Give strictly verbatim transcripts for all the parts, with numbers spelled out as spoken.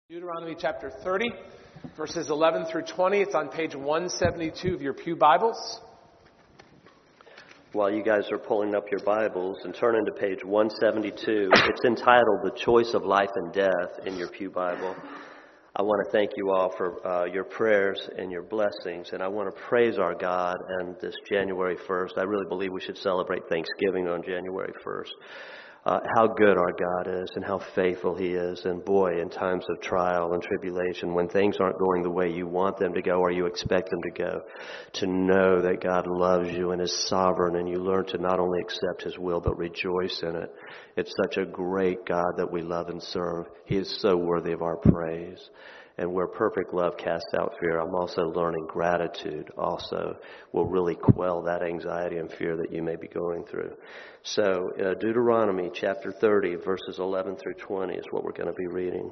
Deuteronomy chapter thirty, verses eleven through twenty. It's on page one seventy-two of your pew Bibles. While you guys are pulling up your Bibles and turning to page one seventy-two, it's entitled The Choice of Life and Death in your pew Bible. I want to thank you all for uh, your prayers and your blessings, and I want to praise our God on this January first. I really believe we should celebrate Thanksgiving on January first. Uh, how good our God is and how faithful He is. And boy, in times of trial and tribulation, when things aren't going the way you want them to go or you expect them to go, to know that God loves you and is sovereign, and you learn to not only accept His will but rejoice in it. It's such a great God that we love and serve. He is so worthy of our praise. And where perfect love casts out fear, I'm also learning gratitude also will really quell that anxiety and fear that you may be going through. So uh, Deuteronomy chapter thirty, verses eleven through twenty is what we're going to be reading.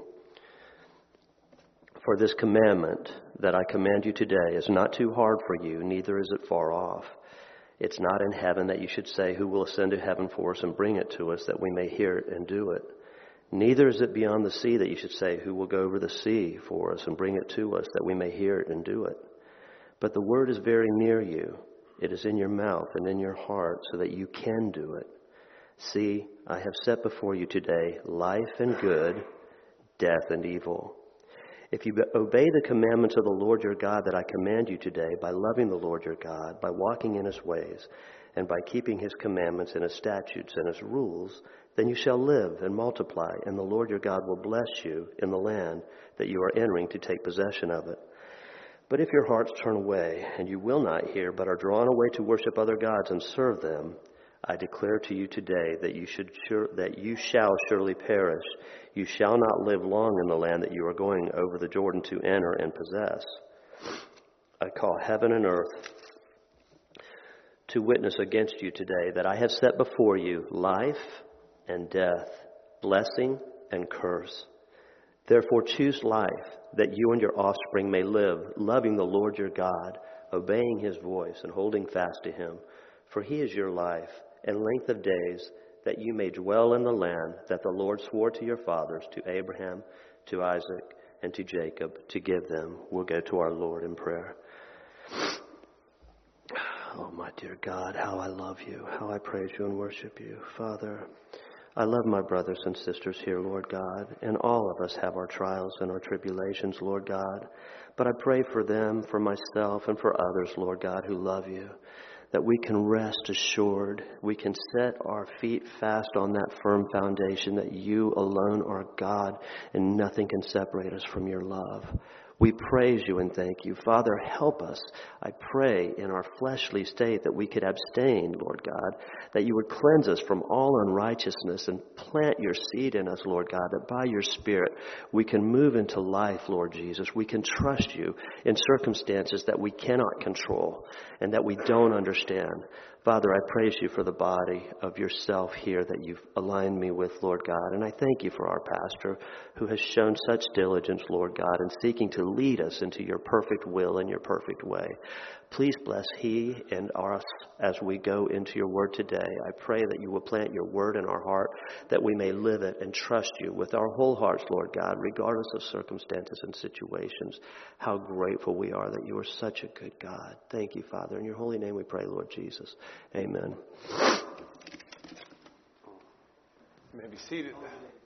For this commandment that I command you today is not too hard for you, neither is it far off. It's not in heaven that you should say, who will ascend to heaven for us and bring it to us that we may hear it and do it. Neither is it beyond the sea that you should say, who will go over the sea for us and bring it to us that we may hear it and do it. But the word is very near you. It is in your mouth and in your heart so that you can do it. See, I have set before you today life and good, death and evil. If you obey the commandments of the Lord your God that I command you today by loving the Lord your God, by walking in His ways, and by keeping His commandments and His statutes and His rules, then you shall live and multiply, and the Lord your God will bless you in the land that you are entering to take possession of it. But if your hearts turn away, and you will not hear, but are drawn away to worship other gods and serve them, I declare to you today that you should sure, that you shall surely perish. You shall not live long in the land that you are going over the Jordan to enter and possess. I call heaven and earth to witness against you today that I have set before you life and death, blessing and curse. Therefore choose life, that you and your offspring may live, loving the Lord your God, obeying His voice and holding fast to Him. For He is your life and length of days, that you may dwell in the land that the Lord swore to your fathers, to Abraham, to Isaac, and to Jacob, to give them. We'll go to our Lord in prayer. Oh, my dear God, how I love you, how I praise you and worship you. Father, I love my brothers and sisters here, Lord God, and all of us have our trials and our tribulations, Lord God. But I pray for them, for myself, and for others, Lord God, who love you, that we can rest assured, we can set our feet fast on that firm foundation that you alone are God, and nothing can separate us from your love. We praise you and thank you. Father, help us, I pray, in our fleshly state that we could abstain, Lord God, that you would cleanse us from all unrighteousness and plant your seed in us, Lord God, that by your Spirit we can move into life, Lord Jesus. We can trust you in circumstances that we cannot control and that we don't understand. Father, I praise you for the body of yourself here that you've aligned me with, Lord God. And I thank you for our pastor who has shown such diligence, Lord God, in seeking to lead us into your perfect will and your perfect way. Please bless he and us as we go into your word today. I pray that you will plant your word in our heart, that we may live it and trust you with our whole hearts, Lord God, regardless of circumstances and situations. How grateful we are that you are such a good God. Thank you, Father. In your holy name we pray, Lord Jesus. Amen. You may be seated.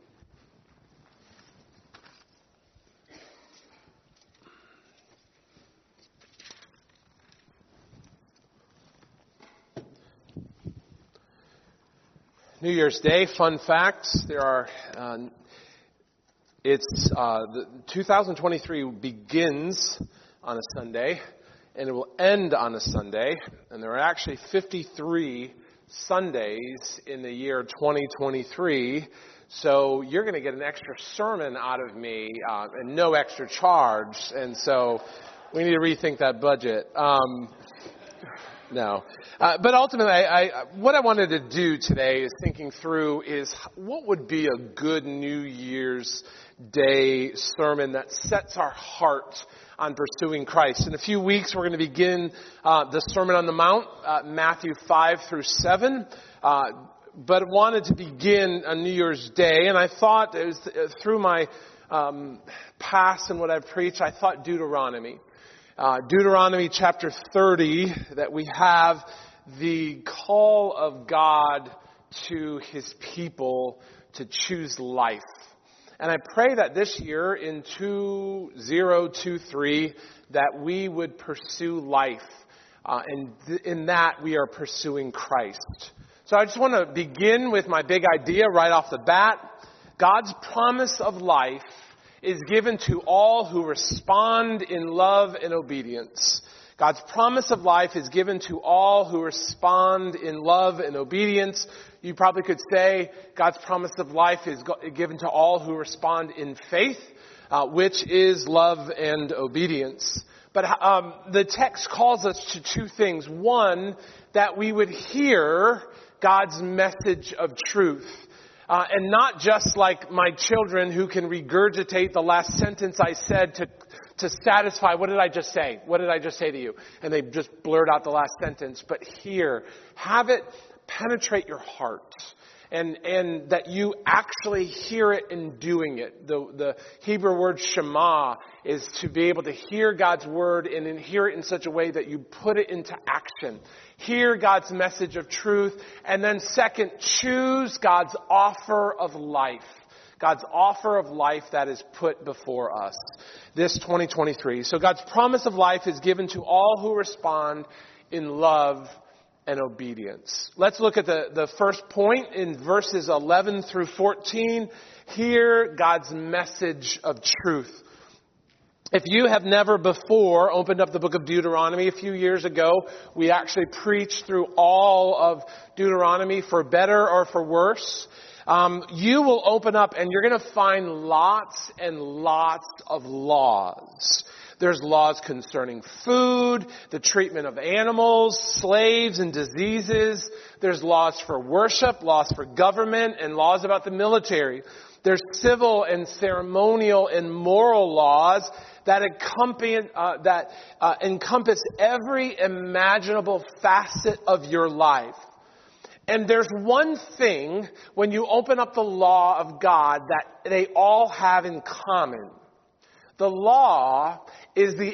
New Year's Day, fun facts. There are, uh, it's, uh, the two thousand twenty-three begins on a Sunday, and it will end on a Sunday. And there are actually fifty-three Sundays in the year twenty twenty-three. So you're going to get an extra sermon out of me, uh, and no extra charge. And so we need to rethink that budget. Um, No. Uh, but ultimately, I, I, what I wanted to do today is thinking through is what would be a good New Year's Day sermon that sets our heart on pursuing Christ. In a few weeks, we're going to begin uh, the Sermon on the Mount, uh, Matthew five through seven. Uh, but wanted to begin on New Year's Day, and I thought it was through my um, past and what I've preached, I thought Deuteronomy. Uh, Deuteronomy chapter thirty, that we have the call of God to his people to choose life. And I pray that this year in two thousand twenty-three that we would pursue life. Uh, and th- in that we are pursuing Christ. So I just want to begin with my big idea right off the bat. God's promise of life is given to all who respond in love and obedience. God's promise of life is given to all who respond in love and obedience. You probably could say God's promise of life is given to all who respond in faith, uh, which is love and obedience. But um, the text calls us to two things. One, that we would hear God's message of truth. Uh, and not just like my children who can regurgitate the last sentence I said to to satisfy, what did I just say? What did I just say to you? And they just blurt out the last sentence. But hear, have it penetrate your heart. And and that you actually hear it in doing it. The the Hebrew word shema is to be able to hear God's word and then hear it in such a way that you put it into action. Hear God's message of truth. And then second, choose God's offer of life. God's offer of life that is put before us this twenty twenty-three. So God's promise of life is given to all who respond in love and obedience. Let's look at the, the first point in verses eleven through fourteen. Hear God's message of truth. If you have never before opened up the book of Deuteronomy, a few years ago, we actually preached through all of Deuteronomy for better or for worse. Um, you will open up and you're going to find lots and lots of laws. There's laws concerning food, the treatment of animals, slaves, and diseases. There's laws for worship, laws for government, and laws about the military. There's civil and ceremonial and moral laws that encompass, uh, that uh, encompass every imaginable facet of your life. And there's one thing when you open up the law of God that they all have in common. The law is the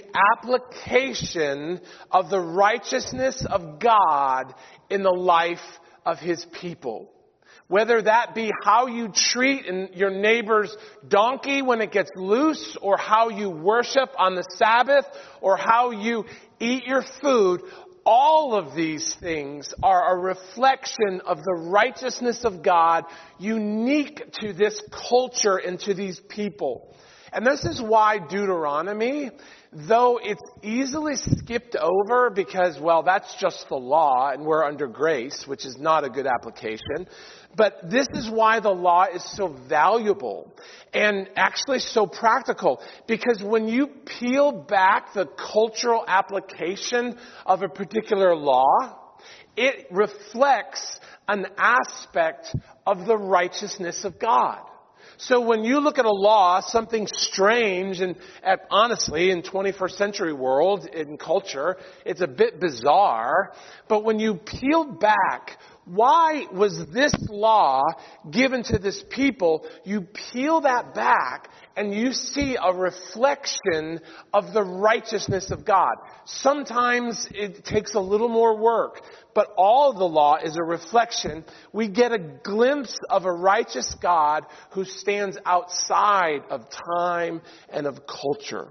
application of the righteousness of God in the life of his people. Whether that be how you treat your neighbor's donkey when it gets loose, or how you worship on the Sabbath, or how you eat your food, all of these things are a reflection of the righteousness of God unique to this culture and to these people. And this is why Deuteronomy, though it's easily skipped over because, well, that's just the law and we're under grace, which is not a good application. But this is why the law is so valuable and actually so practical. Because when you peel back the cultural application of a particular law, it reflects an aspect of the righteousness of God. So when you look at a law, something strange, and honestly, in twenty-first century world, in culture, it's a bit bizarre. But when you peel back, why was this law given to this people? You peel that back and you see a reflection of the righteousness of God. Sometimes it takes a little more work, but all of the law is a reflection. We get a glimpse of a righteous God who stands outside of time and of culture.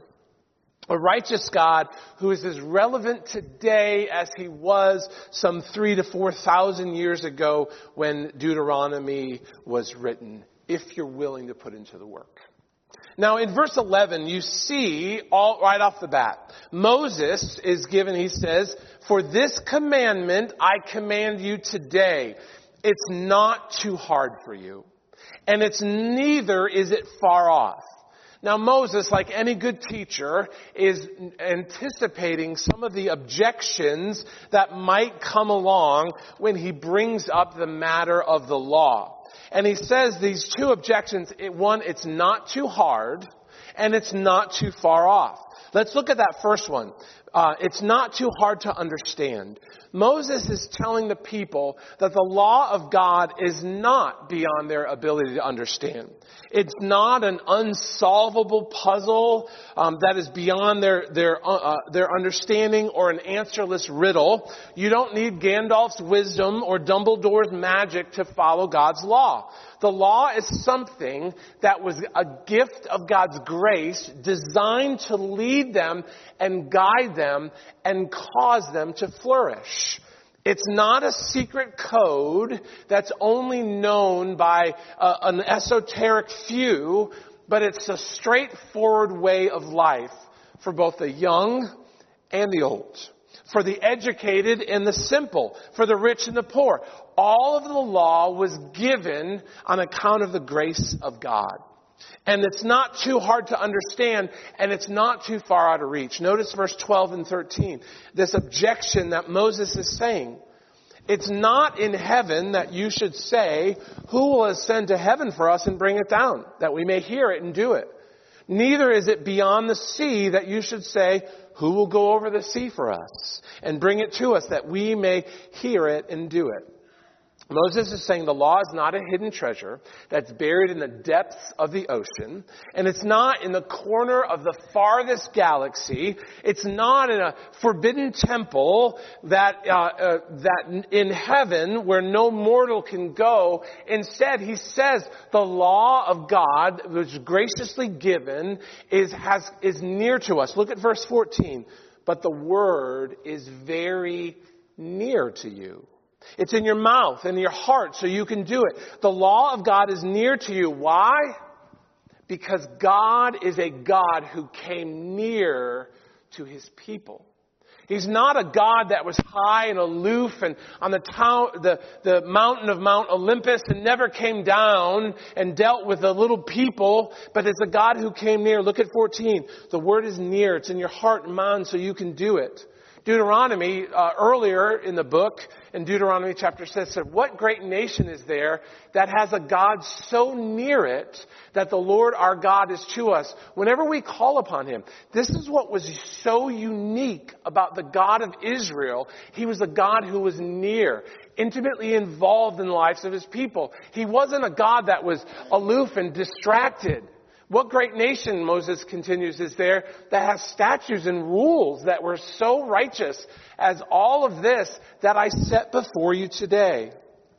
A righteous God who is as relevant today as he was some three to four thousand years ago when Deuteronomy was written, if you're willing to put into the work. Now in verse eleven, you see, all right off the bat, Moses is given, he says, for this commandment I command you today. It's not too hard for you. And it's neither is it far off. Now Moses, like any good teacher, is anticipating some of the objections that might come along when he brings up the matter of the law. And he says these two objections, one, it's not too hard, and it's not too far off. Let's look at that first one. Uh, it's not too hard to understand. Moses is telling the people that the law of God is not beyond their ability to understand. It's not an unsolvable puzzle um, that is beyond their their uh, their understanding or an answerless riddle. You don't need Gandalf's wisdom or Dumbledore's magic to follow God's law. The law is something that was a gift of God's grace designed to lead them and guide them and cause them to flourish. It's not a secret code that's only known by uh, an esoteric few, but it's a straightforward way of life for both the young and the old, for the educated and the simple, for the rich and the poor. All of the law was given on account of the grace of God. And it's not too hard to understand, and it's not too far out of reach. Notice verse twelve and thirteen. This objection that Moses is saying. It's not in heaven that you should say, who will ascend to heaven for us and bring it down, that we may hear it and do it. Neither is it beyond the sea that you should say, who will go over the sea for us and bring it to us that we may hear it and do it. Moses is saying the law is not a hidden treasure that's buried in the depths of the ocean. And it's not in the corner of the farthest galaxy. It's not in a forbidden temple that, uh, uh, that in heaven where no mortal can go. Instead, he says the law of God, which is graciously given, is, has, is near to us. Look at verse fourteen. But the word is very near to you. It's in your mouth and your heart so you can do it. The law of God is near to you. Why? Because God is a God who came near to his people. He's not a God that was high and aloof and on the town, the, the mountain of Mount Olympus and never came down and dealt with the little people, but it's a God who came near. Look at fourteen. The word is near. It's in your heart and mind so you can do it. Deuteronomy, uh, earlier in the book, in Deuteronomy chapter six, said, what great nation is there that has a God so near it that the Lord our God is to us whenever we call upon him? This is what was so unique about the God of Israel. He was a God who was near, intimately involved in the lives of his people. He wasn't a God that was aloof and distracted. What great nation, Moses continues, is there that has statutes and rules that were so righteous as all of this that I set before you today?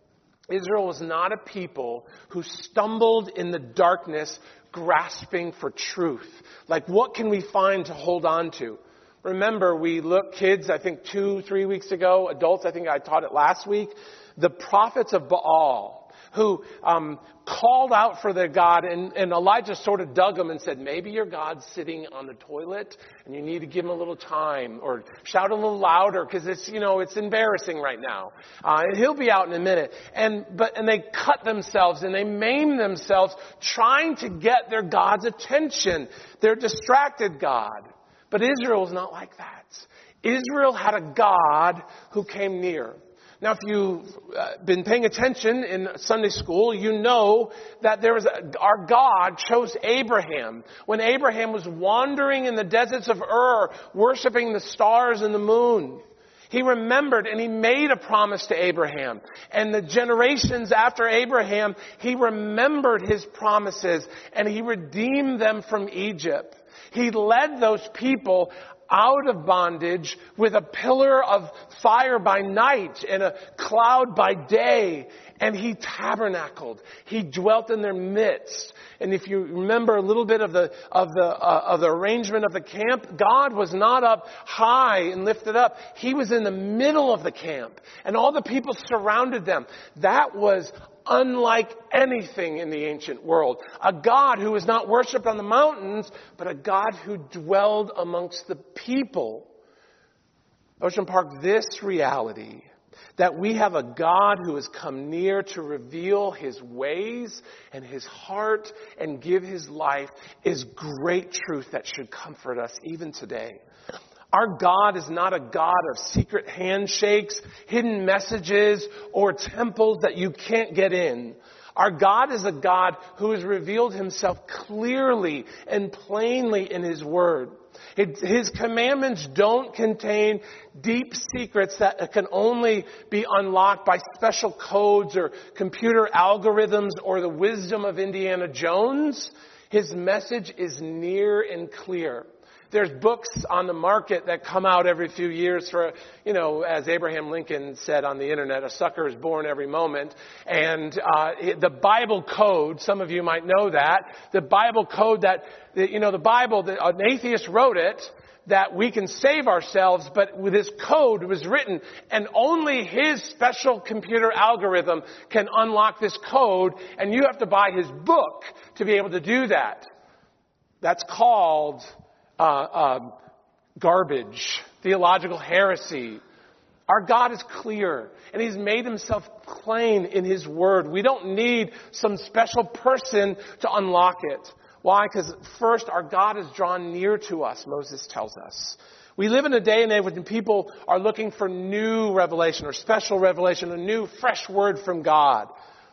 Israel was not a people who stumbled in the darkness grasping for truth. Like, what can we find to hold on to? Remember, we looked, kids, I think two, three weeks ago, adults, I think I taught it last week, the prophets of Baal, who um, called out for their God, and, and Elijah sort of dug them and said, maybe your God's sitting on the toilet and you need to give him a little time, or shout a little louder because it's, you know, it's embarrassing right now. Uh, and he'll be out in a minute. And, but, and they cut themselves and they maim themselves trying to get their God's attention, their distracted God. But Israel is not like that. Israel had a God who came near. Now, if you've uh, been paying attention in Sunday school, you know that there was a, our God chose Abraham. When Abraham was wandering in the deserts of Ur, worshiping the stars and the moon, he remembered and he made a promise to Abraham. And the generations after Abraham, he remembered his promises and he redeemed them from Egypt. He led those people out of bondage with a pillar of fire by night and a cloud by day. And he tabernacled. He dwelt in their midst. And if you remember a little bit of the of the uh, of the arrangement of the camp, God was not up high and lifted up. He was in the middle of the camp, and all the people surrounded them. That was unlike anything in the ancient world. A God who was not worshipped on the mountains, but a God who dwelled amongst the people. Ocean Park, this reality, that we have a God who has come near to reveal his ways and his heart and give his life, is great truth that should comfort us even today. Our God is not a God of secret handshakes, hidden messages, or temples that you can't get in. Our God is a God who has revealed himself clearly and plainly in his word. His commandments don't contain deep secrets that can only be unlocked by special codes or computer algorithms or the wisdom of Indiana Jones. His message is near and clear. There's books on the market that come out every few years for, you know, as Abraham Lincoln said on the internet, a sucker is born every moment. And uh, the Bible code, some of you might know that, the Bible code that, you know, the Bible, the, an atheist wrote it, that we can save ourselves, but with this code was written, and only his special computer algorithm can unlock this code, and you have to buy his book to be able to do that. That's called Uh, um, garbage, theological heresy. Our God is clear, and he's made himself plain in his word. We don't need some special person to unlock it. Why? Because first, our God is drawn near to us, Moses tells us. We live in a day and age when people are looking for new revelation or special revelation, a new, fresh word from God.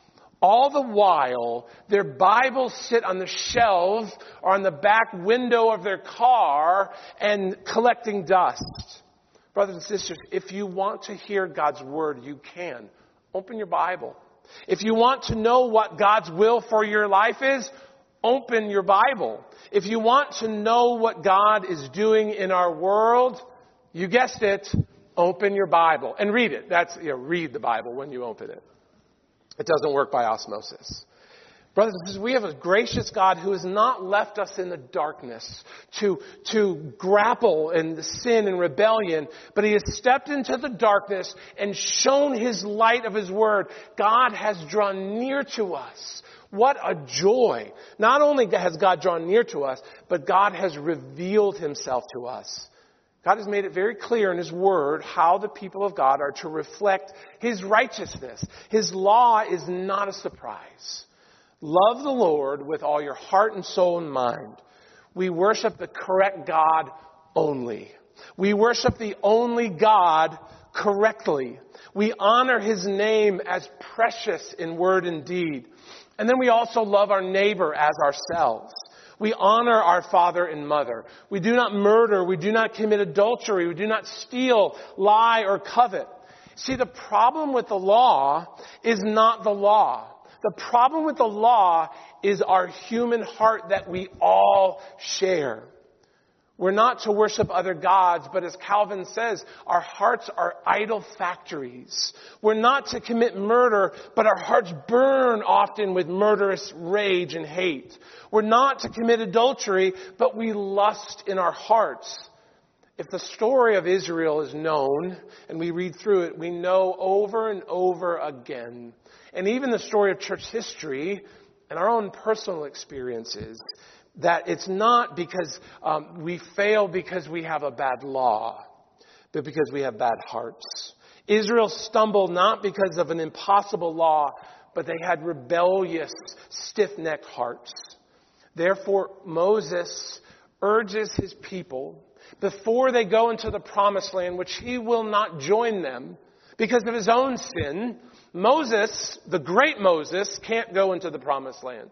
All the while, their Bibles sit on the shelf or on the back window of their car and collecting dust. Brothers and sisters, if you want to hear God's word, you can. Open your Bible. If you want to know what God's will for your life is, open your Bible. If you want to know what God is doing in our world, you guessed it, open your Bible and read it. That's, you know, read the Bible when you open it. It doesn't work by osmosis. Brothers and sisters, we have a gracious God who has not left us in the darkness to, to grapple in the sin and rebellion, but he has stepped into the darkness and shown his light of his word. God has drawn near to us. What a joy. Not only has God drawn near to us, but God has revealed himself to us. God has made it very clear in his word how the people of God are to reflect his righteousness. His law is not a surprise. Love the Lord with all your heart and soul and mind. We worship the correct God only. We worship the only God correctly. We honor his name as precious in word and deed. And then we also love our neighbor as ourselves. We honor our father and mother. We do not murder. We do not commit adultery. We do not steal, lie, or covet. See, the problem with the law is not the law. The problem with the law is our human heart that we all share. We're not to worship other gods, but as Calvin says, our hearts are idol factories. We're not to commit murder, but our hearts burn often with murderous rage and hate. We're not to commit adultery, but we lust in our hearts. If the story of Israel is known, and we read through it, we know over and over again, and even the story of church history and our own personal experiences, that it's not because um, we fail because we have a bad law, but because we have bad hearts. Israel stumbled not because of an impossible law, but they had rebellious, stiff-necked hearts. Therefore, Moses urges his people, before they go into the promised land, which he will not join them because of his own sin, Moses, the great Moses, can't go into the promised land.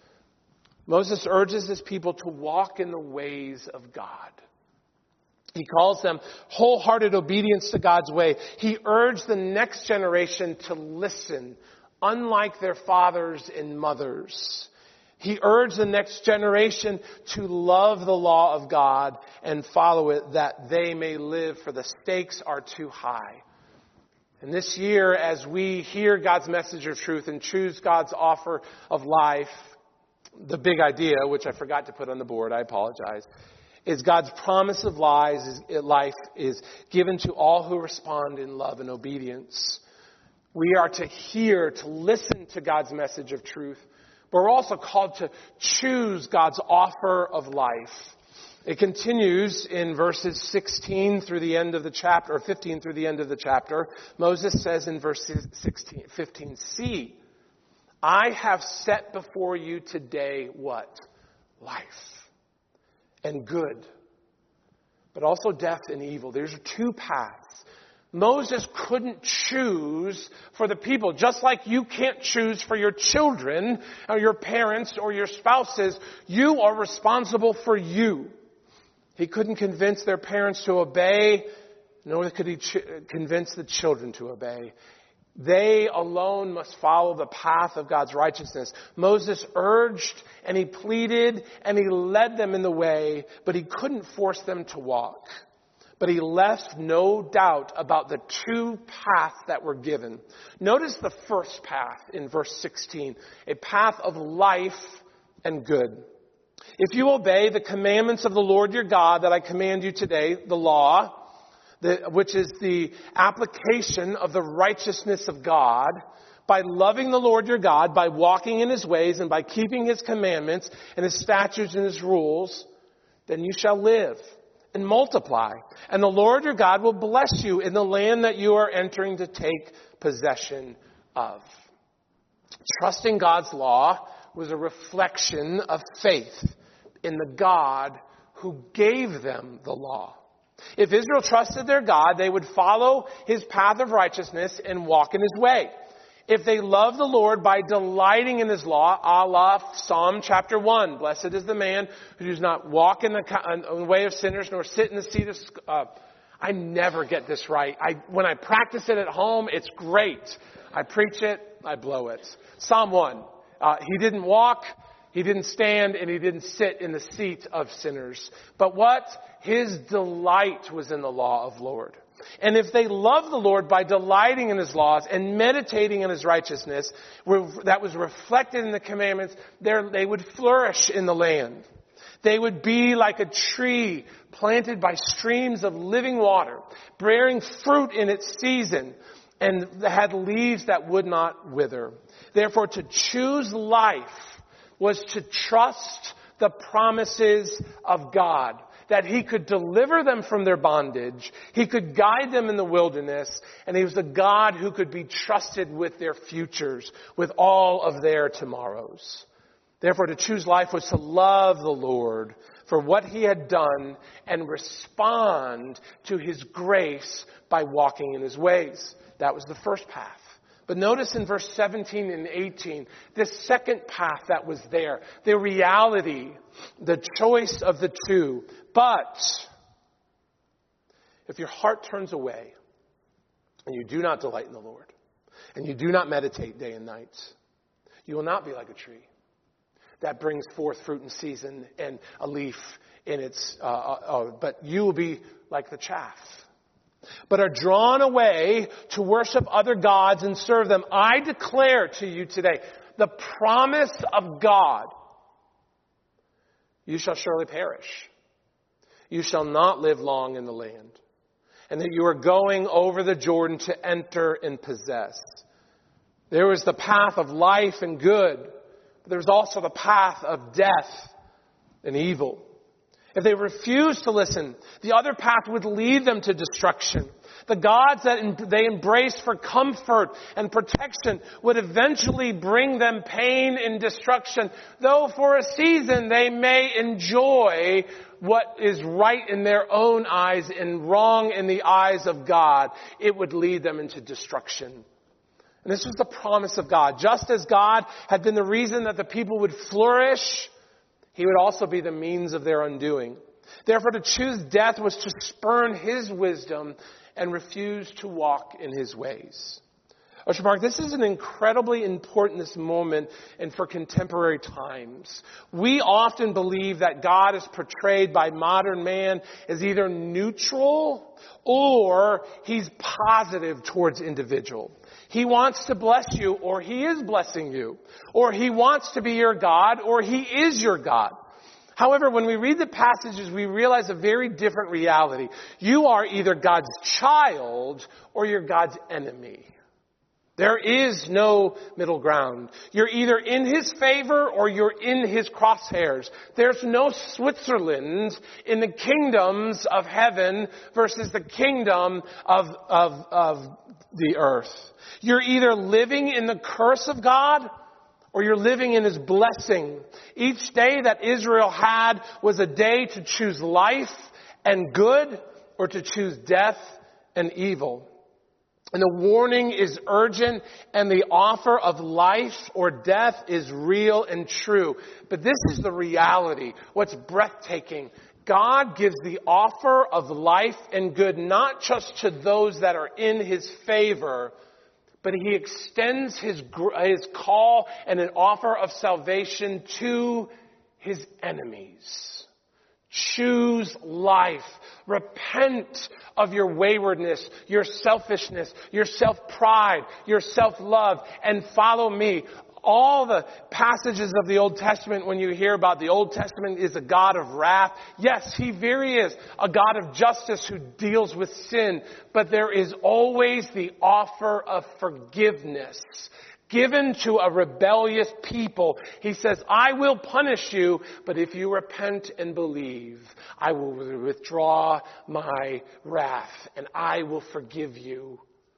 Moses urges his people to walk in the ways of God. He calls them wholehearted obedience to God's way. He urged the next generation to listen, unlike their fathers and mothers. He urged the next generation to love the law of God and follow it, that they may live, for the stakes are too high. And this year, as we hear God's message of truth and choose God's offer of life, the big idea, which I forgot to put on the board, I apologize, is God's promise of lies, is, life is given to all who respond in love and obedience. We are to hear, to listen to God's message of truth, but we're also called to choose God's offer of life. It continues in verses sixteen through the end of the chapter, or fifteen through the end of the chapter. Moses says in verse sixteen, fifteen, "See, I have set before you today," what? Life and good, but also death and evil. There's two paths. Moses couldn't choose for the people, just like you can't choose for your children or your parents or your spouses. You are responsible for you. He couldn't convince their parents to obey, nor could he ch- convince the children to obey. They alone must follow the path of God's righteousness. Moses urged and he pleaded and he led them in the way, but he couldn't force them to walk. But he left no doubt about the two paths that were given. Notice the first path in verse sixteen, a path of life and good. If you obey the commandments of the Lord your God that I command you today, the law, the, which is the application of the righteousness of God, by loving the Lord your God, by walking in his ways, and by keeping his commandments and his statutes and his rules, then you shall live and multiply. And the Lord your God will bless you in the land that you are entering to take possession of. Trusting God's law was a reflection of faith in the God who gave them the law. If Israel trusted their God, they would follow his path of righteousness and walk in his way. If they love the Lord by delighting in his law, a la Psalm chapter one, blessed is the man who does not walk in the, in the way of sinners, nor sit in the seat of... Uh, I never get this right. I, when I practice it at home, it's great. I preach it, I blow it. Psalm one, uh, he didn't walk, he didn't stand, and he didn't sit in the seat of sinners. But what? His delight was in the law of the Lord. And if they love the Lord by delighting in his laws and meditating in his righteousness, that was reflected in the commandments, they would flourish in the land. They would be like a tree planted by streams of living water, bearing fruit in its season, and had leaves that would not wither. Therefore, to choose life was to trust the promises of God, that he could deliver them from their bondage, he could guide them in the wilderness, and he was a God who could be trusted with their futures, with all of their tomorrows. Therefore, to choose life was to love the Lord for what he had done and respond to his grace by walking in his ways. That was the first path. But notice in verse seventeen and eighteen, this second path that was there, the reality, the choice of the two. But if your heart turns away and you do not delight in the Lord and you do not meditate day and night, you will not be like a tree that brings forth fruit in season and a leaf in its, uh, uh, but you will be like the chaff, but are drawn away to worship other gods and serve them. I declare to you today, the promise of God, you shall surely perish. You shall not live long in the land, and that you are going over the Jordan to enter and possess. There was the path of life and good, but there's also the path of death and evil. If they refuse to listen, the other path would lead them to destruction. The gods that they embraced for comfort and protection would eventually bring them pain and destruction. Though for a season they may enjoy what is right in their own eyes and wrong in the eyes of God, it would lead them into destruction. And this was the promise of God. Just as God had been the reason that the people would flourish, he would also be the means of their undoing. Therefore, to choose death was to spurn his wisdom and refuse to walk in his ways. Ocean Park, this is an incredibly important this moment and for contemporary times. We often believe that God is portrayed by modern man as either neutral or he's positive towards individual. He wants to bless you, or he is blessing you. Or he wants to be your God, or he is your God. However, when we read the passages, we realize a very different reality. You are either God's child, or you're God's enemy. There is no middle ground. You're either in his favor, or you're in his crosshairs. There's no Switzerland in the kingdoms of heaven versus the kingdom of, of, of the earth. You're either living in the curse of God or you're living in his blessing. Each day that Israel had was a day to choose life and good or to choose death and evil. And the warning is urgent, and the offer of life or death is real and true. But this is the reality, what's breathtaking. God gives the offer of life and good not just to those that are in His favor, but He extends His, His call and an offer of salvation to His enemies. Choose life. Repent of your waywardness, your selfishness, your self-pride, your self-love, and follow me. All the passages of the Old Testament, when you hear about the Old Testament is a God of wrath. Yes, He very is a God of justice who deals with sin. But there is always the offer of forgiveness given to a rebellious people. He says, I will punish you, but if you repent and believe, I will withdraw my wrath and I will forgive you.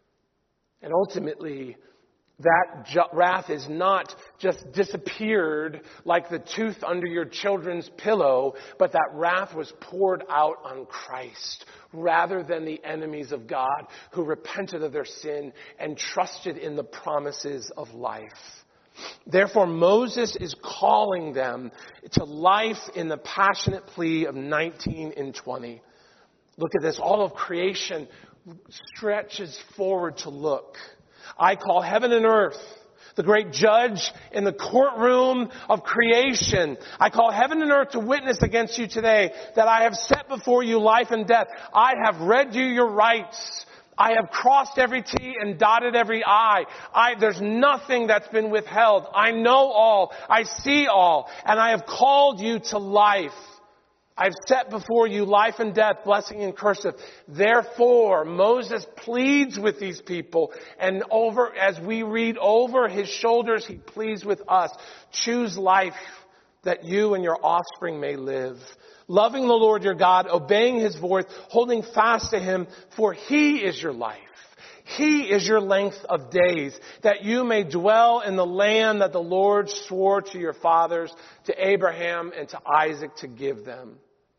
And ultimately, that ju- wrath is not just disappeared like the tooth under your children's pillow, but that wrath was poured out on Christ rather than the enemies of God who repented of their sin and trusted in the promises of life. Therefore, Moses is calling them to life in the passionate plea of nineteen and twenty. Look at this. All of creation stretches forward to look. I call heaven and earth, the great judge in the courtroom of creation. I call heaven and earth to witness against you today that I have set before you life and death. I have read you your rights. I have crossed every T and dotted every I. I. There's nothing that's been withheld. I know all. I see all. And I have called you to life. I've set before you life and death, blessing and cursive. Therefore, Moses pleads with these people, and over, as we read over his shoulders, he pleads with us. Choose life that you and your offspring may live. Loving the Lord your God, obeying His voice, holding fast to Him, for He is your life. He is your length of days, that you may dwell in the land that the Lord swore to your fathers, to Abraham and to Isaac to give them.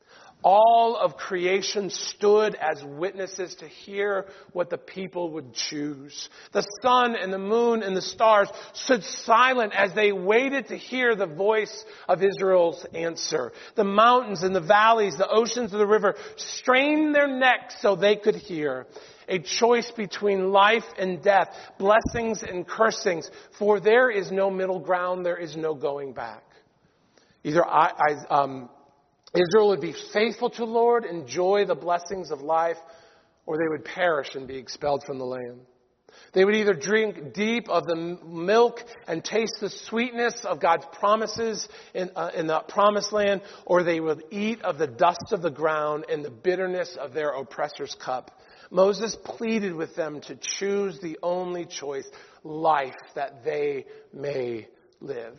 All of creation stood as witnesses to hear what the people would choose. The sun and the moon and the stars stood silent as they waited to hear the voice of Israel's answer. The mountains and the valleys, the oceans and the river strained their necks so they could hear. A choice between life and death, blessings and cursings, for there is no middle ground, there is no going back. Either I, I um, Israel would be faithful to the Lord, enjoy the blessings of life, or they would perish and be expelled from the land. They would either drink deep of the milk and taste the sweetness of God's promises in, uh, in the promised land, or they would eat of the dust of the ground and the bitterness of their oppressor's cup. Moses pleaded with them to choose the only choice, life that they may live.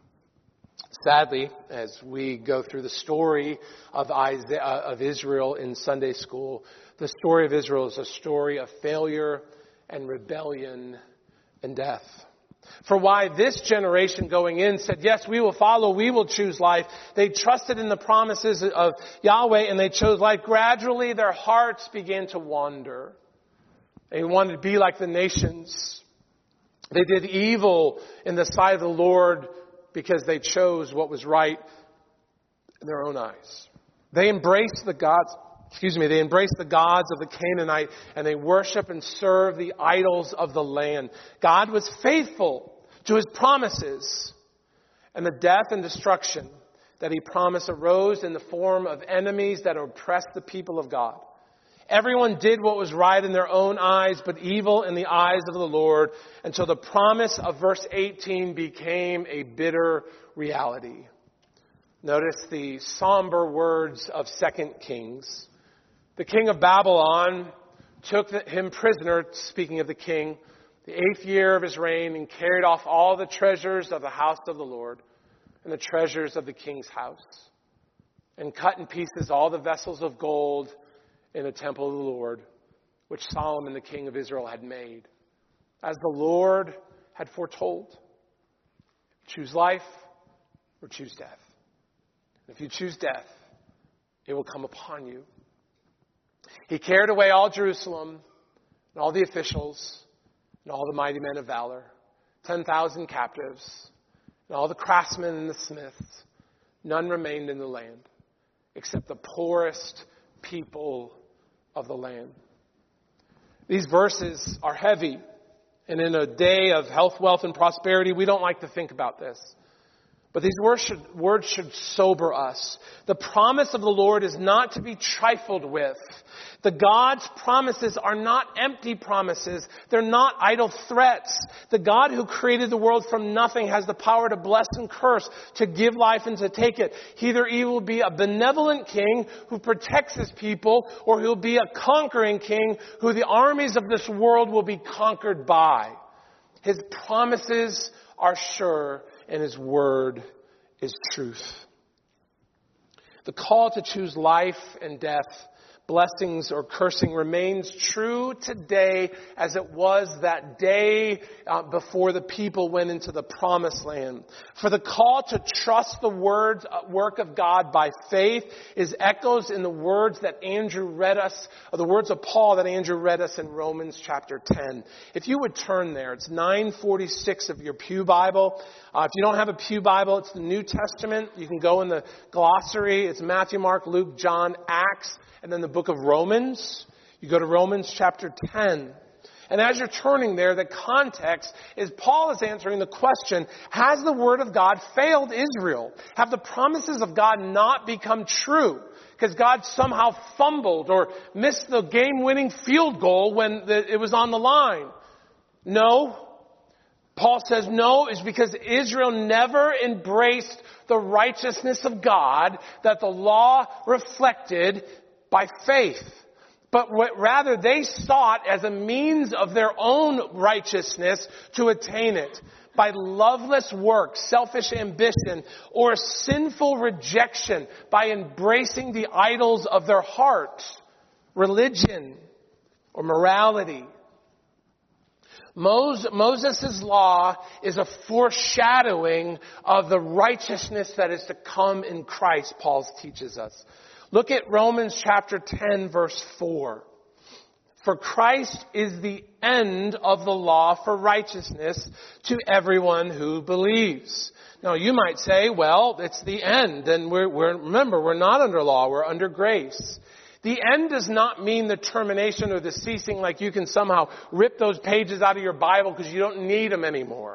Sadly, as we go through the story of Isaiah, of Israel in Sunday school, the story of Israel is a story of failure and rebellion and death. For why this generation going in said, yes, we will follow, we will choose life. They trusted in the promises of Yahweh and they chose life. Gradually, their hearts began to wander. They wanted to be like the nations. They did evil in the sight of the Lord because they chose what was right in their own eyes. They embraced the gods, excuse me, they embraced the gods of the Canaanite and they worship and serve the idols of the land. God was faithful to His promises, and the death and destruction that He promised arose in the form of enemies that oppressed the people of God. Everyone did what was right in their own eyes, but evil in the eyes of the Lord, until the promise of verse eighteen became a bitter reality. Notice the somber words of Second Kings. The king of Babylon took him prisoner, speaking of the king, the eighth year of his reign, and carried off all the treasures of the house of the Lord and the treasures of the king's house, and cut in pieces all the vessels of gold in the temple of the Lord, which Solomon, the king of Israel, had made, as the Lord had foretold. Choose life or choose death. If you choose death, it will come upon you. He carried away all Jerusalem and all the officials, and all the mighty men of valor, ten thousand captives, and all the craftsmen and the smiths. None remained in the land, except the poorest people of the land. These verses are heavy, and in a day of health, wealth, and prosperity, we don't like to think about this. But these words should, words should sober us. The promise of the Lord is not to be trifled with. The God's promises are not empty promises. They're not idle threats. The God who created the world from nothing has the power to bless and curse, to give life and to take it. Either he will be a benevolent king who protects his people, or he'll be a conquering king who the armies of this world will be conquered by. His promises are sure, and his word is truth. The call to choose life and death, blessings or cursing, remains true today as it was that day uh, before the people went into the promised land. For the call to trust the words, uh, work of God by faith is echoes in the words that Andrew read us, or the words of Paul that Andrew read us in Romans chapter ten. If you would turn there, it's nine forty-six of your Pew Bible. Uh, if you don't have a Pew Bible, it's the New Testament. You can go in the glossary. It's Matthew, Mark, Luke, John, Acts, and then the book of Romans. You go to Romans chapter ten. And as you're turning there, the context is Paul is answering the question, has the word of God failed Israel? Have the promises of God not become true? Because God somehow fumbled or missed the game-winning field goal when the, it was on the line. No. Paul says no is because Israel never embraced the righteousness of God that the law reflected by faith. But what, rather they sought as a means of their own righteousness to attain it. By loveless work, selfish ambition, or sinful rejection, by embracing the idols of their heart, religion, or morality. Moses' law is a foreshadowing of the righteousness that is to come in Christ, Paul teaches us. Look at Romans chapter ten, verse four. For Christ is the end of the law for righteousness to everyone who believes. Now you might say, well, it's the end. And we're, we're, remember, we're not under law, we're under grace. The end does not mean the termination or the ceasing, like you can somehow rip those pages out of your Bible because you don't need them anymore.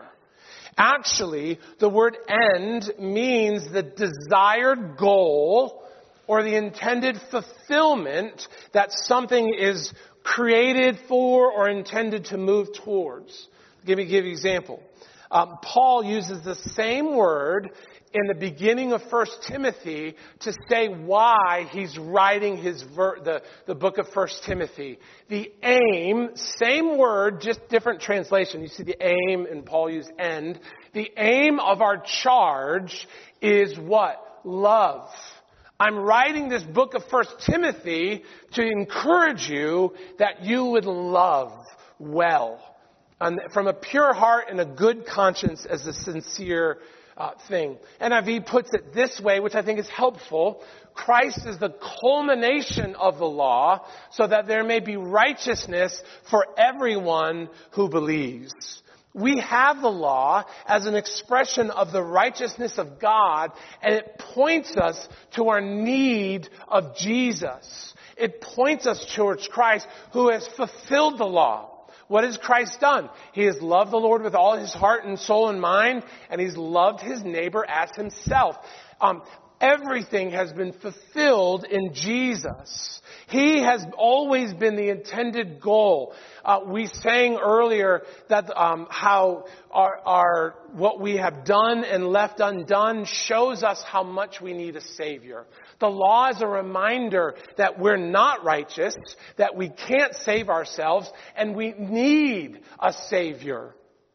Actually, the word end means the desired goal or the intended fulfillment that something is created for or intended to move towards. Let me give you an example. Um, Paul uses the same word in the beginning of First Timothy to say why he's writing his ver- the, the book of First Timothy. The aim, same word, just different translation. You see the aim and Paul used end. The aim of our charge is what? Love. I'm writing this book of First Timothy to encourage you that you would love well. And from a pure heart and a good conscience as a sincere uh, thing. N I V puts it this way, which I think is helpful. Christ is the culmination of the law so that there may be righteousness for everyone who believes. We have the law as an expression of the righteousness of God, and it points us to our need of Jesus. It points us towards Christ who has fulfilled the law. What has Christ done? He has loved the Lord with all his heart and soul and mind, and he's loved his neighbor as himself. Um, everything has been fulfilled in Jesus. He has always been the intended goal. Uh, we sang earlier that um, how our, our what we have done and left undone shows us how much we need a Savior. The law is a reminder that we're not righteous, that we can't save ourselves, and we need a Savior.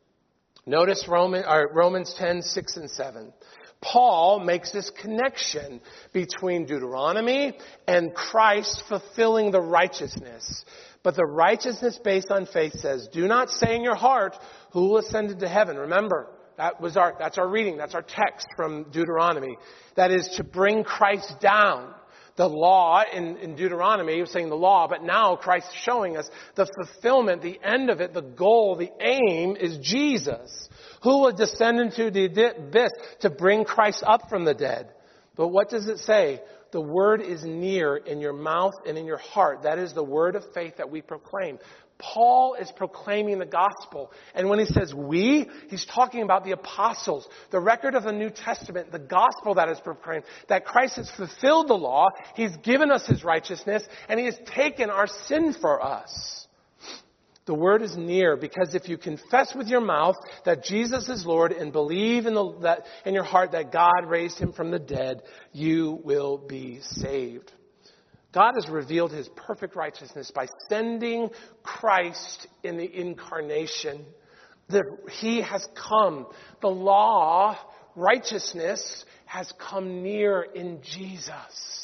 Notice Roman, or Romans ten, six and seven. Paul makes this connection between Deuteronomy and Christ fulfilling the righteousness. But the righteousness based on faith says, do not say in your heart, who will ascend into heaven? Remember, that was our, that's our reading. That's our text from Deuteronomy. That is to bring Christ down. The law in, in Deuteronomy, he was saying the law, but now Christ is showing us the fulfillment, the end of it, the goal, the aim is Jesus, who will descend into the abyss to bring Christ up from the dead. But what does it say? The word is near in your mouth and in your heart. That is the word of faith that we proclaim. Paul is proclaiming the gospel. And when he says we, he's talking about the apostles, the record of the New Testament, the gospel that is proclaimed, that Christ has fulfilled the law, he's given us his righteousness, and he has taken our sin for us. The word is near because if you confess with your mouth that Jesus is Lord and believe in, the, that, in your heart that God raised him from the dead, you will be saved. God has revealed his perfect righteousness by sending Christ in the incarnation. The, he has come. The law, righteousness, has come near in Jesus.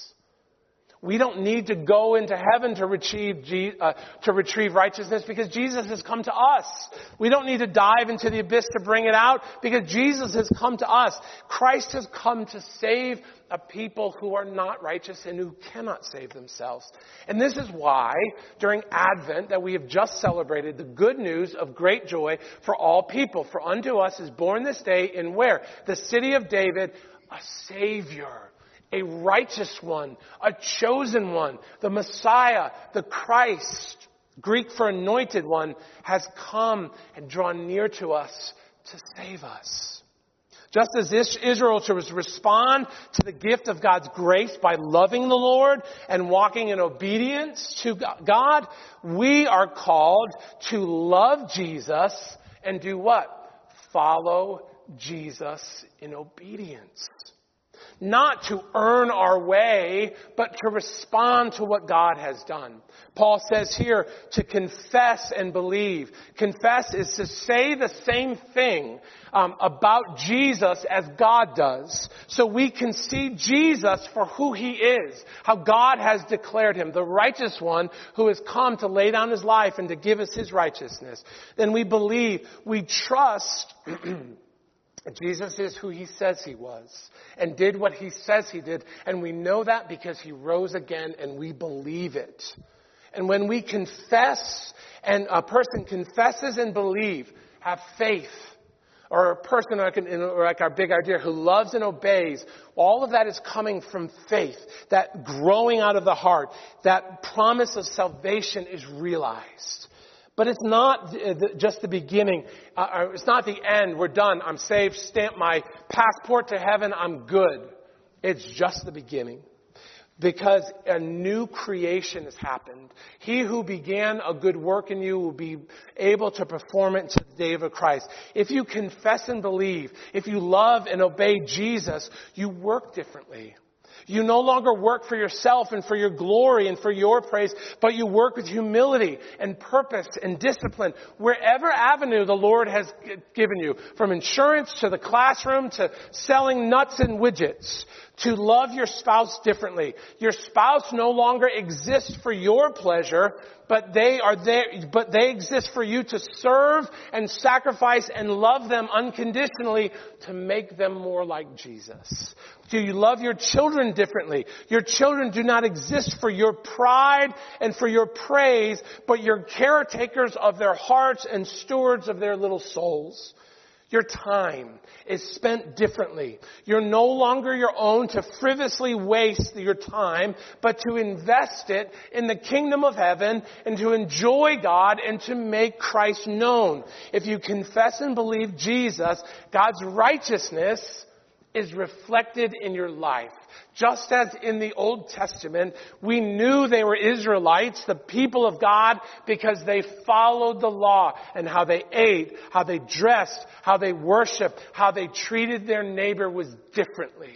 We don't need to go into heaven to retrieve, uh, to retrieve righteousness because Jesus has come to us. We don't need to dive into the abyss to bring it out because Jesus has come to us. Christ has come to save a people who are not righteous and who cannot save themselves. And this is why during Advent that we have just celebrated the good news of great joy for all people. For unto us is born this day in where? The city of David, a Savior. A righteous one, a chosen one, the Messiah, the Christ, Greek for anointed one, has come and drawn near to us to save us. Just as Israel should respond to the gift of God's grace by loving the Lord and walking in obedience to God, we are called to love Jesus and do what? Follow Jesus in obedience. Not to earn our way, but to respond to what God has done. Paul says here to confess and believe. Confess is to say the same thing um, about Jesus as God does. So we can see Jesus for who he is, how God has declared him, the righteous one who has come to lay down his life and to give us his righteousness. Then we believe, we trust Jesus is who he says he was and did what he says he did. And we know that because he rose again and we believe it. And when we confess and a person confesses and believe, have faith, or a person like, like our big idea who loves and obeys, all of that is coming from faith, that growing out of the heart, that promise of salvation is realized. But it's not just the beginning. Uh, it's not the end. We're done. I'm saved. Stamp my passport to heaven. I'm good. It's just the beginning. Because a new creation has happened. He who began a good work in you will be able to perform it to the day of Christ. If you confess and believe, if you love and obey Jesus, you work differently. You no longer work for yourself and for your glory and for your praise, but you work with humility and purpose and discipline. Wherever avenue the Lord has given you, from insurance to the classroom to selling nuts and widgets, to love your spouse differently. Your spouse no longer exists for your pleasure, but they are there, but they exist for you to serve and sacrifice and love them unconditionally to make them more like Jesus. Do you love your children differently? Your children do not exist for your pride and for your praise, but you're caretakers of their hearts and stewards of their little souls. Your time is spent differently. You're no longer your own to frivolously waste your time, but to invest it in the kingdom of heaven and to enjoy God and to make Christ known. If you confess and believe Jesus, God's righteousness is reflected in your life. Just as in the Old Testament, we knew they were Israelites, the people of God, because they followed the law and how they ate, how they dressed, how they worshiped, how they treated their neighbor was differently.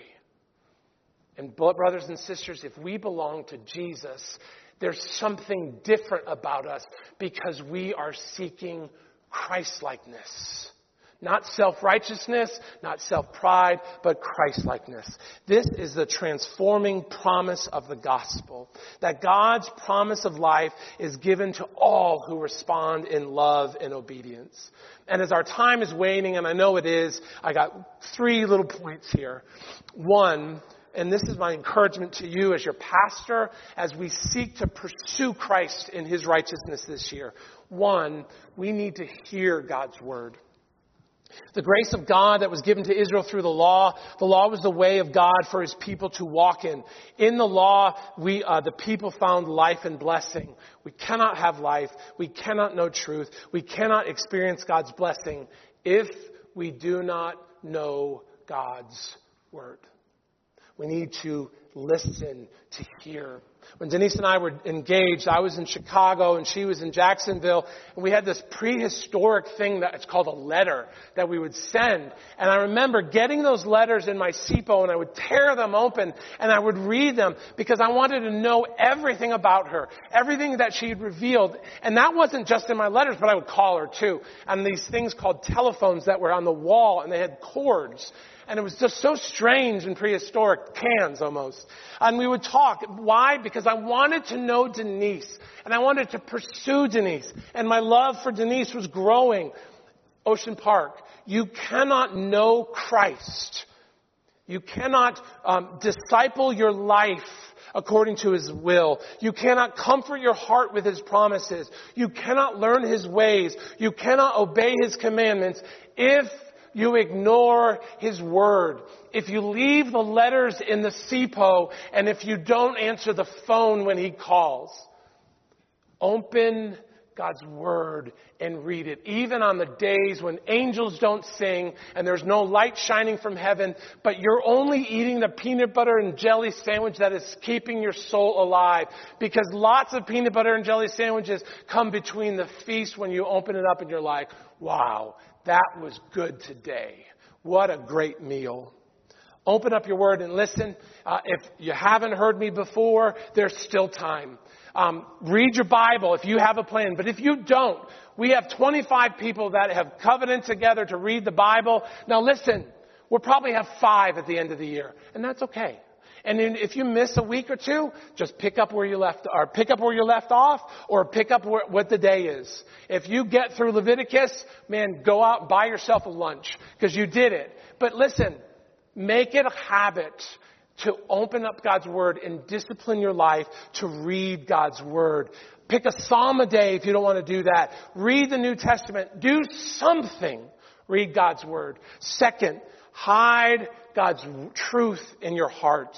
And brothers and sisters, if we belong to Jesus, there's something different about us because we are seeking Christ-likeness. Not self-righteousness, not self-pride, but Christ-likeness. This is the transforming promise of the gospel. That God's promise of life is given to all who respond in love and obedience. And as our time is waning, and I know it is, I got three little points here. One, and this is my encouragement to you as your pastor, as we seek to pursue Christ in His righteousness this year. One, we need to hear God's word. The grace of God that was given to Israel through the law, the law was the way of God for His people to walk in. In the law, we, uh, the people found life and blessing. We cannot have life. We cannot know truth. We cannot experience God's blessing if we do not know God's word. We need to listen, to hear. When Denise and I were engaged, I was in Chicago and she was in Jacksonville, and we had this prehistoric thing that it's called a letter that we would send. And I remember getting those letters in my C P O, and I would tear them open and I would read them because I wanted to know everything about her, everything that she had revealed. And that wasn't just in my letters, but I would call her too. And these things called telephones that were on the wall, and they had cords. And it was just so strange and prehistoric, cans almost. And we would talk. Why? Because I wanted to know Denise. And I wanted to pursue Denise. And my love for Denise was growing. Ocean Park, you cannot know Christ. You cannot um, disciple your life according to His will. You cannot comfort your heart with His promises. You cannot learn His ways. You cannot obey His commandments if you ignore His word. If you leave the letters in the C P O, and if you don't answer the phone when He calls, open God's word and read it. Even on the days when angels don't sing and there's no light shining from heaven, but you're only eating the peanut butter and jelly sandwich that is keeping your soul alive. Because lots of peanut butter and jelly sandwiches come between the feast when you open it up and you're like, wow, that was good today. What a great meal. Open up your word and listen. Uh, if you haven't heard me before, there's still time. Um, read your Bible if you have a plan. But if you don't, we have twenty-five people that have covenanted together to read the Bible. Now listen, we'll probably have five at the end of the year. And that's okay. And then if you miss a week or two, just pick up where you left, or pick up where you left off, or pick up where, what the day is. If you get through Leviticus, man, go out and buy yourself a lunch because you did it. But listen, make it a habit to open up God's word and discipline your life to read God's word. Pick a psalm a day if you don't want to do that. Read the New Testament. Do something. Read God's word. Second, hide God's truth in your heart.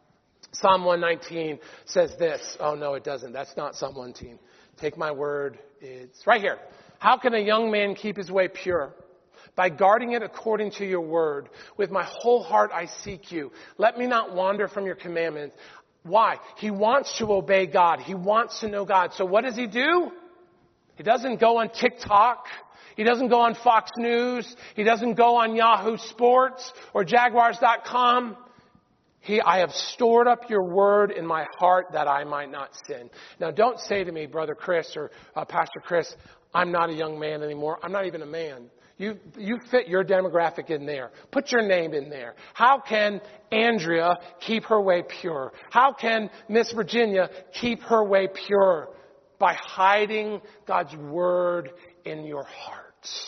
Psalm one nineteen says this. Oh, no, it doesn't. That's not Psalm one nineteen. Take my word. It's right here. How can a young man keep his way pure? By guarding it according to your word. With my whole heart I seek you. Let me not wander from your commandments. Why? He wants to obey God. He wants to know God. So what does he do? He doesn't go on TikTok. He doesn't go on Fox News. He doesn't go on Yahoo Sports or Jaguars dot com. He, I have stored up your word in my heart that I might not sin. Now, don't say to me, Brother Chris or uh, Pastor Chris, I'm not a young man anymore. I'm not even a man. You, you fit your demographic in there. Put your name in there. How can Andrea keep her way pure? How can Miss Virginia keep her way pure? By hiding God's word in your heart.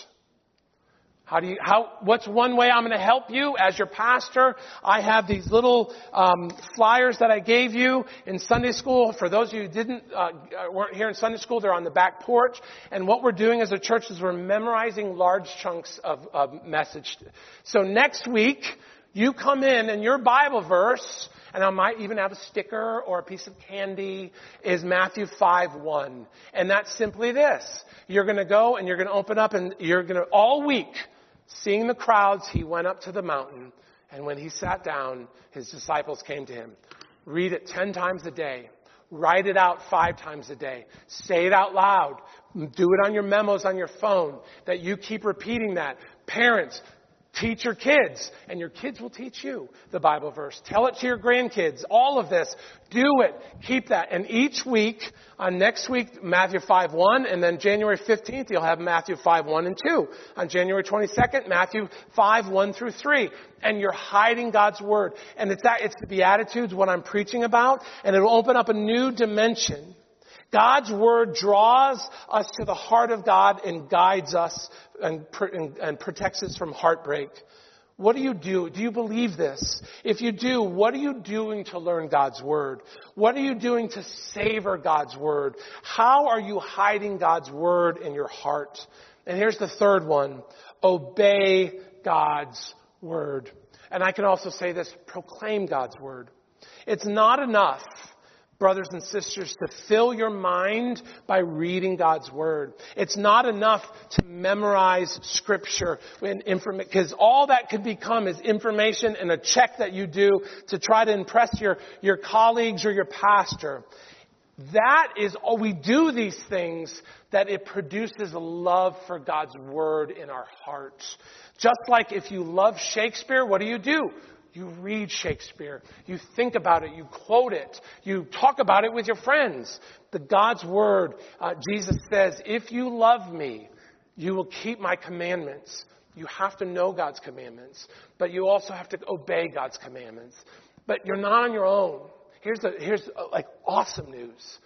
How do you, how, what's one way I'm going to help you as your pastor? I have these little um, flyers that I gave you in Sunday school. For those of you who didn't, uh, weren't here in Sunday school, they're on the back porch. And what we're doing as a church is we're memorizing large chunks of, of message. So next week, you come in and your Bible verse, and I might even have a sticker or a piece of candy, is Matthew five one. And that's simply this. You're going to go and you're going to open up and you're going to, all week, seeing the crowds, he went up to the mountain. And when he sat down, his disciples came to him. Read it ten times a day. Write it out five times a day. Say it out loud. Do it on your memos on your phone, that you keep repeating that. Parents, teach your kids, and your kids will teach you the Bible verse. Tell it to your grandkids. All of this. Do it. Keep that. And each week, on next week, Matthew five one, and then January fifteenth, you'll have Matthew five one and two. On January twenty-second, Matthew five one through three. And you're hiding God's word. And it's that, it's the Beatitudes, what I'm preaching about, and it'll open up a new dimension. God's word draws us to the heart of God and guides us and, and, and protects us from heartbreak. What do you do? Do you believe this? If you do, what are you doing to learn God's Word? What are you doing to savor God's Word? How are you hiding God's Word in your heart? And here's the third one. Obey God's Word. And I can also say this, proclaim God's Word. It's not enough, brothers and sisters, to fill your mind by reading God's Word. It's not enough to memorize Scripture, because all that could become is information and a check that you do to try to impress your, your colleagues or your pastor. That is, all we do these things, that it produces a love for God's Word in our hearts. Just like if you love Shakespeare, what do you do? You read Shakespeare. You think about it. You quote it. You talk about it with your friends. The God's Word, uh, Jesus says, if you love me, you will keep my commandments. You have to know God's commandments, but you also have to obey God's commandments. But you're not on your own. Here's the, here's uh, like awesome news.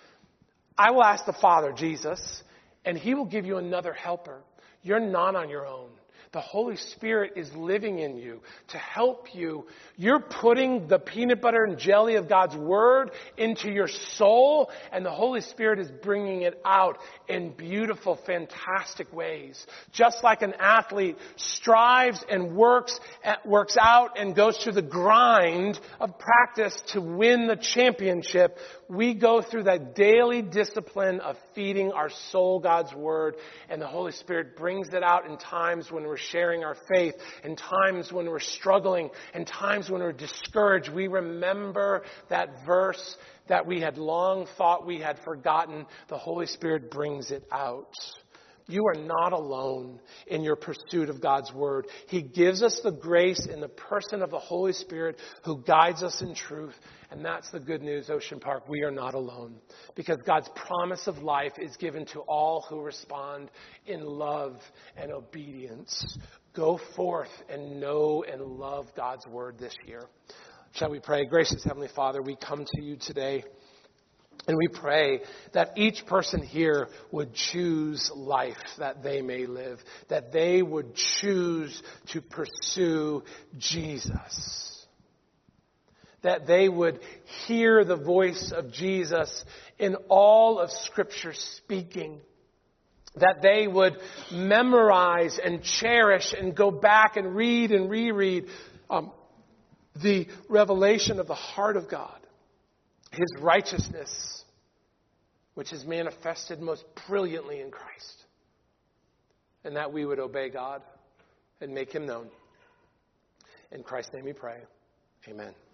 I will ask the Father, Jesus, and He will give you another helper. You're not on your own. The Holy Spirit is living in you to help you. You're putting the peanut butter and jelly of God's Word into your soul, and the Holy Spirit is bringing it out in beautiful, fantastic ways. Just like an athlete strives and works, works out and goes through the grind of practice to win the championship, we go through that daily discipline of feeding our soul God's Word, and the Holy Spirit brings it out in times when we're sharing our faith, in times when we're struggling, in times when we're discouraged. We remember that verse that we had long thought we had forgotten. The Holy Spirit brings it out. You are not alone in your pursuit of God's Word. He gives us the grace in the person of the Holy Spirit who guides us in truth. And that's the good news, Ocean Park. We are not alone, because God's promise of life is given to all who respond in love and obedience. Go forth and know and love God's Word this year. Shall we pray? Gracious Heavenly Father, we come to you today. And we pray that each person here would choose life that they may live, that they would choose to pursue Jesus, that they would hear the voice of Jesus in all of Scripture speaking, that they would memorize and cherish and go back and read and reread um, the revelation of the heart of God, His righteousness, which is manifested most brilliantly in Christ. And that we would obey God and make Him known. In Christ's name we pray. Amen.